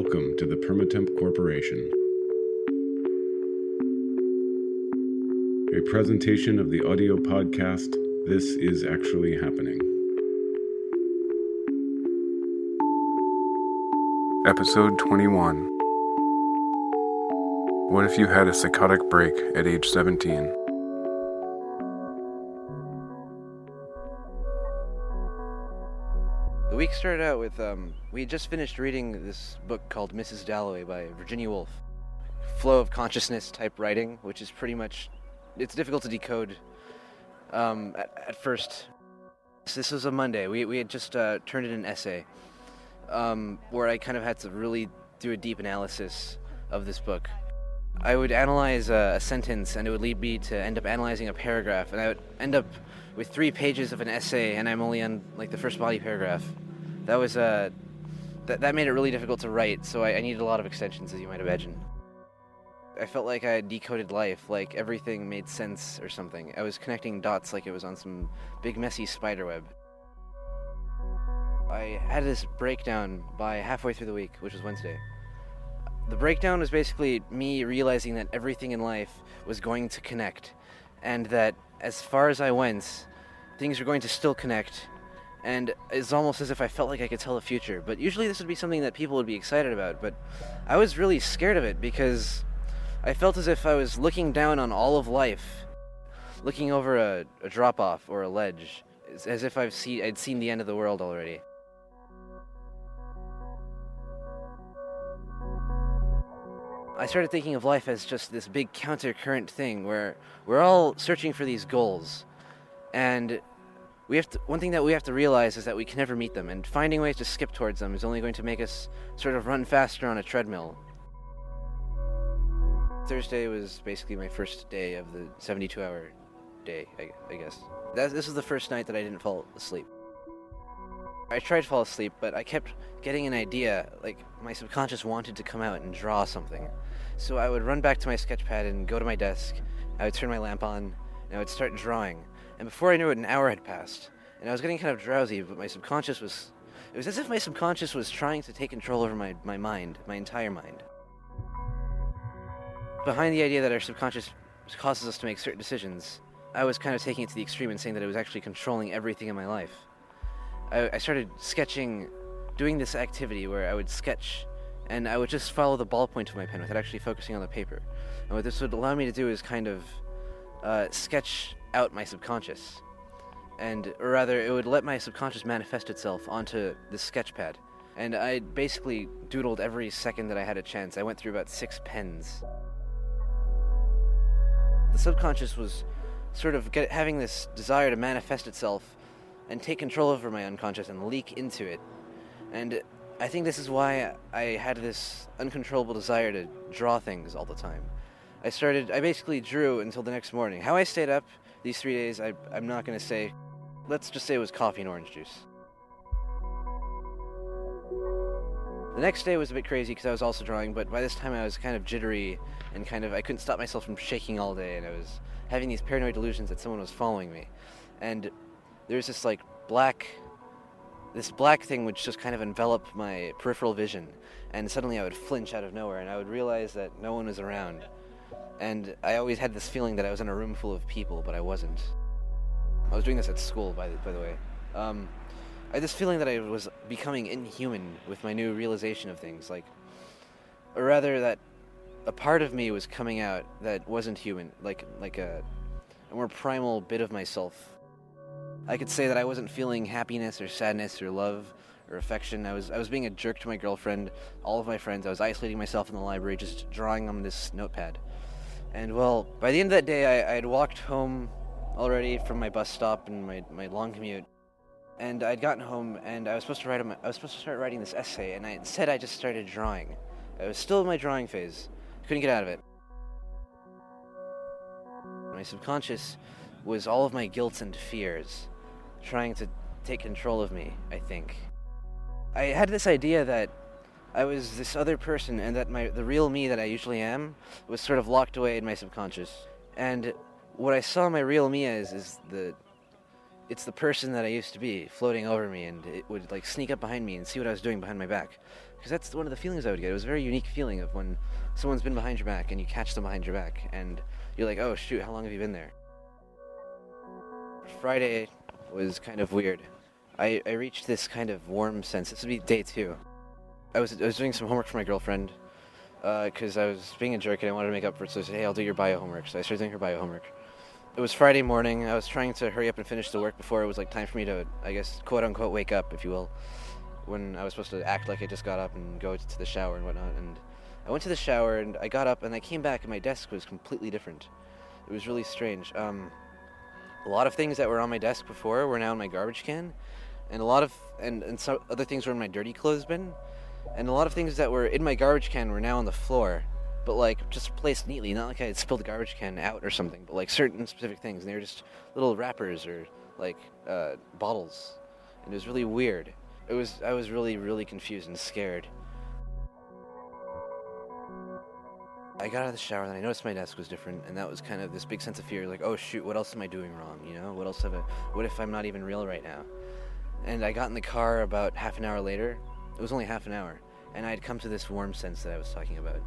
Welcome to the Permatemp Corporation. A presentation of the audio podcast, This Is Actually Happening. Episode 21. What if you had a psychotic break at age 17? The week started out with, we had just finished reading this book called Mrs. Dalloway by Virginia Woolf. Flow of consciousness type writing, which is pretty much, it's difficult to decode at first. So this was a Monday. We had just turned in an essay where I kind of had to really do a deep analysis of this book. I would analyze a sentence, and it would lead me to end up analyzing a paragraph, and I would end up with 3 pages of an essay, and I'm only on like the first body paragraph. That was that made it really difficult to write, so I needed a lot of extensions, as you might imagine. I felt like I had decoded life, like everything made sense or something. I was connecting dots like it was on some big messy spiderweb. I had this breakdown by halfway through the week, which was Wednesday. The breakdown was basically me realizing that everything in life was going to connect, and that as far as I went, things were going to still connect, and it's almost as if I felt like I could tell the future. But usually this would be something that people would be excited about, but I was really scared of it because I felt as if I was looking down on all of life, looking over a drop-off or a ledge, as if I'd seen the end of the world already. I started thinking of life as just this big counter-current thing where we're all searching for these goals, and one thing that we have to realize is that we can never meet them, and finding ways to skip towards them is only going to make us sort of run faster on a treadmill. Thursday was basically my first day of the 72-hour day, I guess. This was the first night that I didn't fall asleep. I tried to fall asleep, but I kept getting an idea, like my subconscious wanted to come out and draw something. So I would run back to my sketch pad and go to my desk, I would turn my lamp on, and I would start drawing. And before I knew it, an hour had passed, and I was getting kind of drowsy, but it was as if my subconscious was trying to take control over my mind, my entire mind. Behind the idea that our subconscious causes us to make certain decisions, I was kind of taking it to the extreme and saying that it was actually controlling everything in my life. I started sketching, doing this activity where I would sketch, and I would just follow the ballpoint of my pen without actually focusing on the paper. And what this would allow me to do is kind of sketch out my subconscious. Or rather, it would let my subconscious manifest itself onto the sketch pad. And I basically doodled every second that I had a chance. I went through about 6 pens. The subconscious was sort of having this desire to manifest itself and take control over my unconscious and leak into it. And I think this is why I had this uncontrollable desire to draw things all the time. I basically drew until the next morning. How I stayed up these 3 days, I'm not going to say. Let's just say it was coffee and orange juice. The next day was a bit crazy because I was also drawing, but by this time I was kind of jittery and I couldn't stop myself from shaking all day, and I was having these paranoid delusions that someone was following me. And there was this black thing which just kind of enveloped my peripheral vision, and suddenly I would flinch out of nowhere, and I would realize that no one was around. And I always had this feeling that I was in a room full of people, but I wasn't. I was doing this at school, by the way. I had this feeling that I was becoming inhuman with my new realization of things, or rather that a part of me was coming out that wasn't human, like a more primal bit of myself. I could say that I wasn't feeling happiness or sadness or love or affection. I was being a jerk to my girlfriend, all of my friends. I was isolating myself in the library, just drawing on this notepad. And well, by the end of that day, I had walked home already from my bus stop and my long commute. And I'd gotten home, and I was supposed to start writing this essay, and instead I just started drawing. I was still in my drawing phase. I couldn't get out of it. My subconscious was all of my guilt and fears, trying to take control of me, I think. I had this idea that I was this other person, and that the real me that I usually am was sort of locked away in my subconscious. And what I saw my real me as is it's the person that I used to be floating over me, and it would like sneak up behind me and see what I was doing behind my back. Because that's one of the feelings I would get. It was a very unique feeling of when someone's been behind your back and you catch them behind your back, and you're like, oh shoot, how long have you been there? Friday was kind of weird. I reached this kind of warm sense. This would be day 2. I was doing some homework for my girlfriend, because I was being a jerk and I wanted to make up for it, so I said, hey, I'll do your bio homework. So I started doing her bio homework. It was Friday morning. I was trying to hurry up and finish the work before it was like time for me to, I guess, quote-unquote wake up, if you will, when I was supposed to act like I just got up and go to the shower and whatnot. And I went to the shower and I got up and I came back and my desk was completely different. It was really strange. A lot of things that were on my desk before were now in my garbage can, and a lot of and some other things were in my dirty clothes bin, and a lot of things that were in my garbage can were now on the floor, but like just placed neatly. Not like I had spilled the garbage can out or something, but like certain specific things, and they were just little wrappers or like bottles, and it was really weird. I was really, really confused and scared. I got out of the shower and I noticed my desk was different, and that was kind of this big sense of fear, like, oh shoot, what else am I doing wrong, you know? What if I'm not even real right now? And I got in the car about half an hour later. It was only half an hour, and I had come to this warm sense that I was talking about,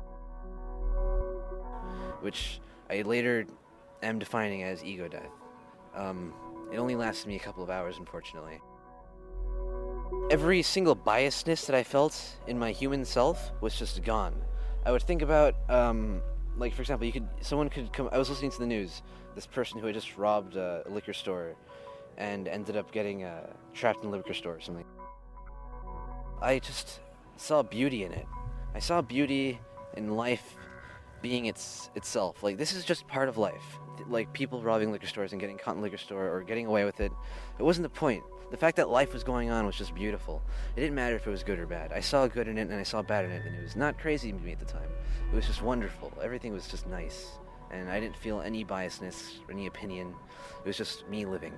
which I later am defining as ego death. It only lasted me a couple of hours, unfortunately. Every single biasness that I felt in my human self was just gone. I would think about, like, for example, someone could come. I was listening to the news. This person who had just robbed a liquor store and ended up getting trapped in the liquor store or something. I just saw beauty in it. I saw beauty in life being itself. Like, this is just part of life. Like, people robbing liquor stores and getting caught in the liquor store or getting away with it. It wasn't the point. The fact that life was going on was just beautiful. It didn't matter if it was good or bad. I saw good in it and I saw bad in it, and it was not crazy to me at the time. It was just wonderful. Everything was just nice. And I didn't feel any biasness or any opinion. It was just me living.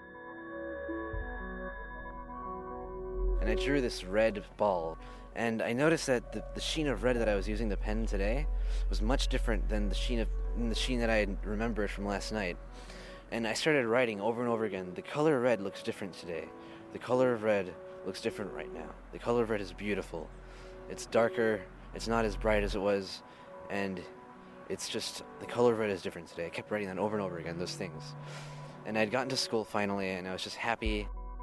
And I drew this red ball. And I noticed that the sheen of red that I was using the pen today was much different than the sheen that I had remembered from last night. And I started writing over and over again, the color red looks different today. The color of red looks different right now. The color of red is beautiful. It's darker, it's not as bright as it was, and it's just, the color of red is different today. I kept writing that over and over again, those things. And I'd gotten to school finally, and I was just happy.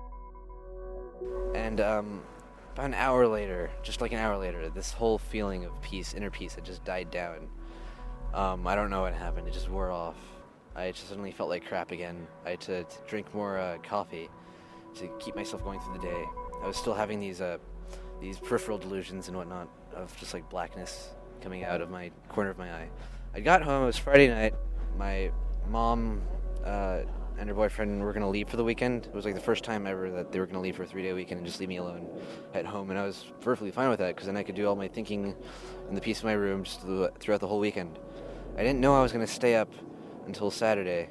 And about an hour later, just like an hour later, this whole feeling of peace, inner peace, had just died down. I don't know what happened, it just wore off. I just suddenly felt like crap again. I had to drink more coffee to keep myself going through the day. I was still having these peripheral delusions and whatnot of just like blackness coming out of my corner of my eye. I got home, it was Friday night. My mom and her boyfriend were going to leave for the weekend. It was like the first time ever that they were going to leave for a 3-day weekend and just leave me alone at home. And I was perfectly fine with that because then I could do all my thinking in the peace of my room just throughout the whole weekend. I didn't know I was going to stay up until Saturday.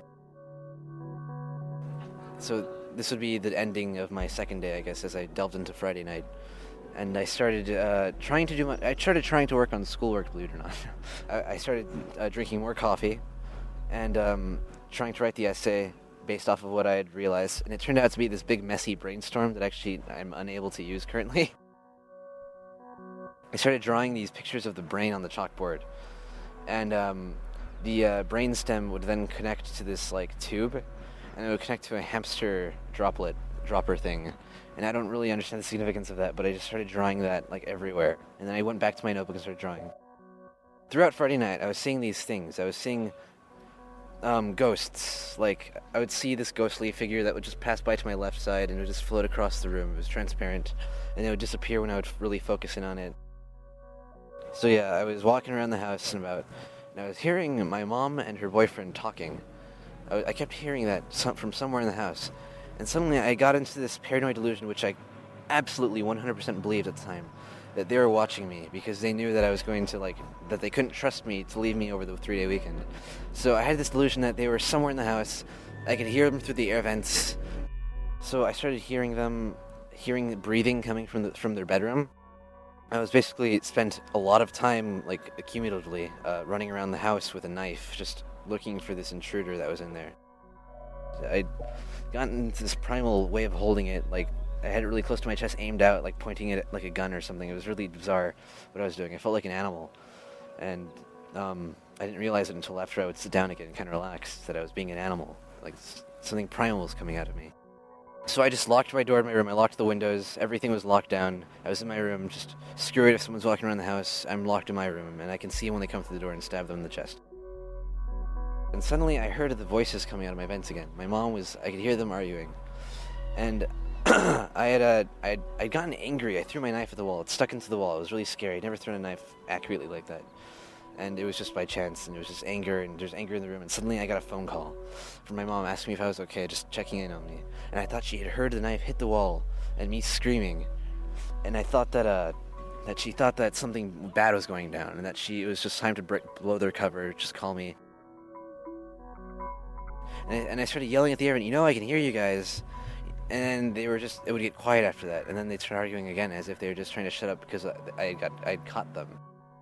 So this would be the ending of my second day, I guess, as I delved into Friday night. And I started trying to work on schoolwork, believe it or not. I started drinking more coffee and trying to write the essay based off of what I had realized. And it turned out to be this big, messy brainstorm that actually I'm unable to use currently. I started drawing these pictures of the brain on the chalkboard. And the brain stem would then connect to this like tube, and it would connect to a hamster dropper thing. And I don't really understand the significance of that, but I just started drawing that like everywhere. And then I went back to my notebook and started drawing. Throughout Friday night, I was seeing these things. I was seeing ghosts. Like, I would see this ghostly figure that would just pass by to my left side and it would just float across the room. It was transparent, and it would disappear when I would really focus in on it. So yeah, I was walking around the house and I was hearing my mom and her boyfriend talking. I kept hearing that from somewhere in the house. And suddenly I got into this paranoid delusion, which I absolutely 100% believed at the time, that they were watching me because they knew that I was going to, that they couldn't trust me to leave me over the 3-day weekend. So I had this delusion that they were somewhere in the house. I could hear them through the air vents. So I started hearing the breathing coming from their bedroom. I was basically spent a lot of time, accumulatively, running around the house with a knife, just looking for this intruder that was in there. I'd gotten into this primal way of holding it, like I had it really close to my chest, aimed out, like pointing it at like a gun or something. It was really bizarre what I was doing. I felt like an animal, and I didn't realize it until after I would sit down again and kind of relax that I was being an animal, like something primal was coming out of me. So I just locked my door in my room, I locked the windows, everything was locked down. I was in my room, just screw it if someone's walking around the house, I'm locked in my room, and I can see them when they come through the door and stab them in the chest. And suddenly I heard the voices coming out of my vents again. My mom I could hear them arguing. And I'd gotten angry, I threw my knife at the wall, it stuck into the wall, it was really scary, I'd never thrown a knife accurately like that. And it was just by chance, and it was just anger, and there's anger in the room, and suddenly I got a phone call from my mom asking me if I was okay, just checking in on me. And I thought she had heard the knife hit the wall, and me screaming, and I thought that she thought that something bad was going down, and that it was just time to blow their cover, just call me. And I started yelling at the air, and I can hear you guys. And it would get quiet after that, and then they'd start arguing again, as if they were just trying to shut up because I'd caught them.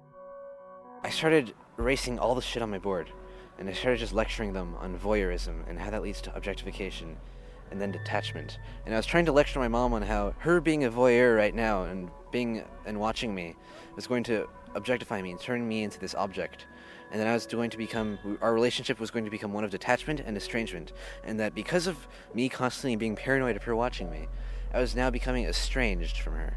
I started erasing all the shit on my board, and I started just lecturing them on voyeurism and how that leads to objectification and then detachment. And I was trying to lecture my mom on how her being a voyeur right now and watching me was going to objectify me and turn me into this object. And then our relationship was going to become one of detachment and estrangement, and that because of me constantly being paranoid of her watching me, I was now becoming estranged from her.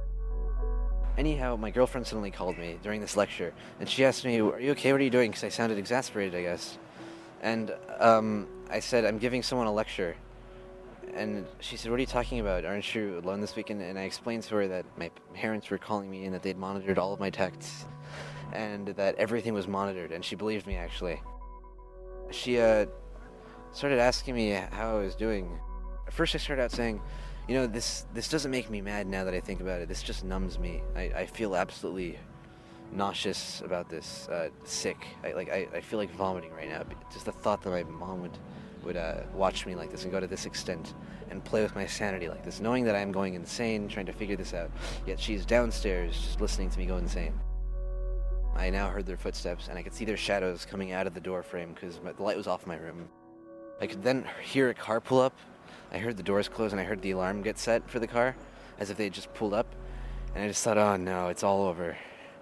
Anyhow, my girlfriend suddenly called me during this lecture, and she asked me, "Are you okay? What are you doing?" Because I sounded exasperated, I guess. And I said, "I'm giving someone a lecture." And she said, "What are you talking about? Aren't you alone this weekend?" And I explained to her that my parents were calling me and that they'd monitored all of my texts, and that everything was monitored, and she believed me, actually. She started asking me how I was doing. At first I started out saying, this doesn't make me mad now that I think about it. This just numbs me. I feel absolutely nauseous about this, sick. I feel like vomiting right now. Just the thought that my mom would watch me like this and go to this extent and play with my sanity like this, knowing that I'm going insane trying to figure this out, yet she's downstairs just listening to me go insane. I now heard their footsteps, and I could see their shadows coming out of the door frame because the light was off in my room. I could then hear a car pull up. I heard the doors close, and I heard the alarm get set for the car, as if they had just pulled up. And I just thought, oh no, it's all over.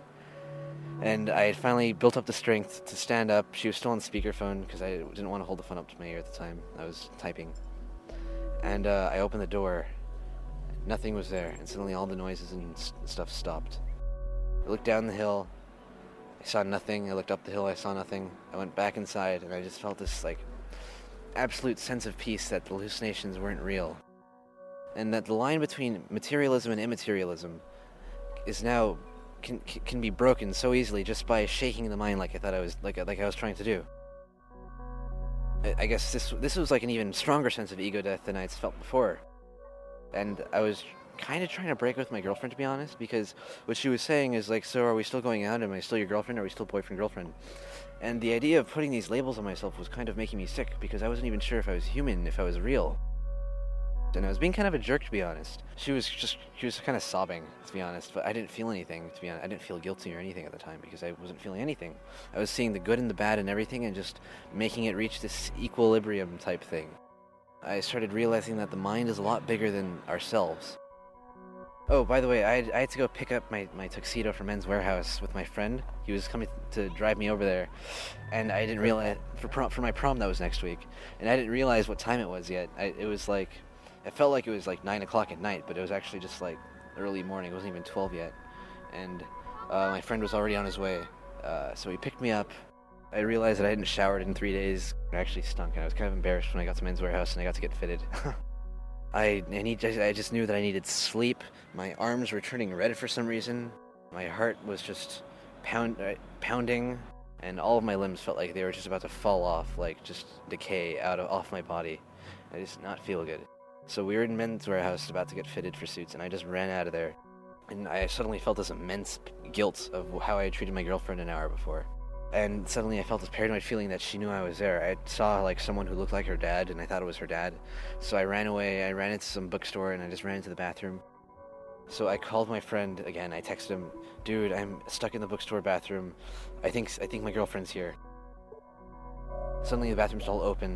And I had finally built up the strength to stand up. She was still on speakerphone because I didn't want to hold the phone up to my ear at the time. I was typing. And I opened the door. Nothing was there, and suddenly all the noises and stuff stopped. I looked down the hill. I saw nothing. I looked up the hill. I saw nothing. I went back inside, and I just felt this, absolute sense of peace that the hallucinations weren't real. And that the line between materialism and immaterialism is now can be broken so easily just by shaking the mind like I thought I was trying to do. I guess this was like an even stronger sense of ego death than I'd felt before. And I was kind of trying to break with my girlfriend, to be honest, because what she was saying is so are we still going out? Am I still your girlfriend? Are we still boyfriend-girlfriend? And the idea of putting these labels on myself was kind of making me sick, because I wasn't even sure if I was human, if I was real. And I was being kind of a jerk, to be honest. She was kind of sobbing, to be honest, but I didn't feel anything, to be honest. I didn't feel guilty or anything at the time, because I wasn't feeling anything. I was seeing the good and the bad and everything, and just making it reach this equilibrium type thing. I started realizing that the mind is a lot bigger than ourselves. Oh, by the way, I had to go pick up my tuxedo from Men's Warehouse with my friend. He was coming to drive me over there, and I didn't realize, for my prom that was next week, and I didn't realize what time it was yet. It felt like it was 9 o'clock at night, but it was actually just early morning. It wasn't even 12 yet, and my friend was already on his way, so he picked me up. I realized that I hadn't showered in 3 days. I actually stunk, and I was kind of embarrassed when I got to Men's Warehouse and I got to get fitted. I just knew that I needed sleep. My arms were turning red for some reason. My heart was just pounding, and all of my limbs felt like they were just about to fall off, just decay off my body. I just did not feel good. So we were in Men's Warehouse about to get fitted for suits, and I just ran out of there. And I suddenly felt this immense guilt of how I had treated my girlfriend an hour before. And suddenly I felt this paranoid feeling that she knew I was there. I saw someone who looked like her dad, and I thought it was her dad. So I ran away. I ran into some bookstore, and I just ran into the bathroom. So I called my friend again. I texted him, "Dude, I'm stuck in the bookstore bathroom. I think my girlfriend's here." Suddenly the bathroom stall opened,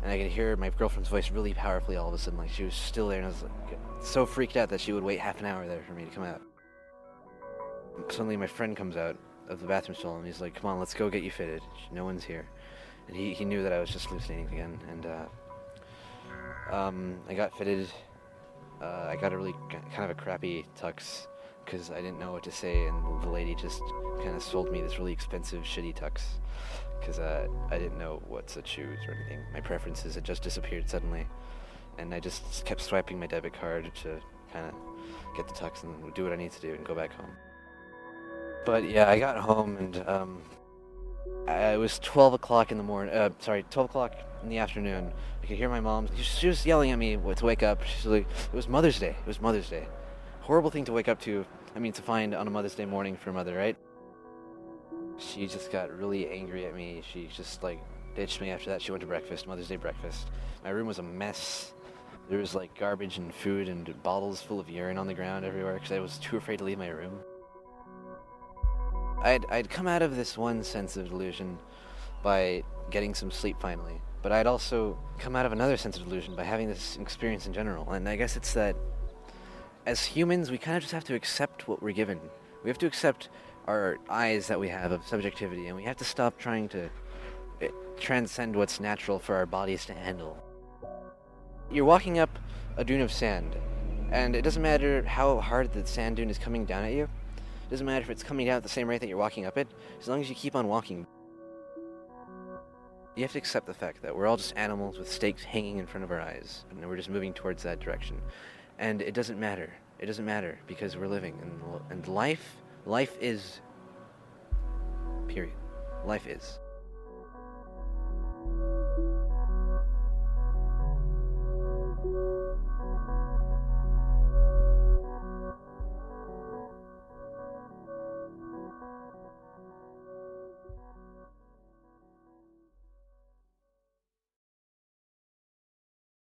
and I could hear my girlfriend's voice really powerfully all of a sudden, like she was still there, and I was like, so freaked out that she would wait half an hour there for me to come out. Suddenly my friend comes out of the bathroom stall, and he's like, come on, let's go get you fitted. No one's here. And he knew that I was just hallucinating again, and I got fitted. I got a really kind of a crappy tux, because I didn't know what to say, and the lady just kind of sold me this really expensive, shitty tux, because I didn't know what to choose or anything. My preferences had just disappeared suddenly, and I just kept swiping my debit card to kind of get the tux and do what I need to do and go back home. But yeah, I got home, and it was 12 o'clock in the morning, 12 o'clock in the afternoon. I could hear my mom, she was yelling at me to wake up. She's like, it was Mother's Day. Horrible thing to wake up to, to find on a Mother's Day morning for a mother, right? She just got really angry at me. She just, ditched me after that. She went to breakfast, Mother's Day breakfast. My room was a mess. There was, garbage and food and bottles full of urine on the ground everywhere because I was too afraid to leave my room. I'd come out of this one sense of delusion by getting some sleep finally, but I'd also come out of another sense of delusion by having this experience in general. And I guess it's that as humans, we kind of just have to accept what we're given. We have to accept our eyes that we have of subjectivity, and we have to stop trying to transcend what's natural for our bodies to handle. You're walking up a dune of sand, and it doesn't matter how hard the sand dune is coming down at you. It doesn't matter if it's coming down at the same rate that you're walking up it, as long as you keep on walking. You have to accept the fact that we're all just animals with stakes hanging in front of our eyes, and we're just moving towards that direction. And it doesn't matter. It doesn't matter, because we're living, and life is, period. Life is.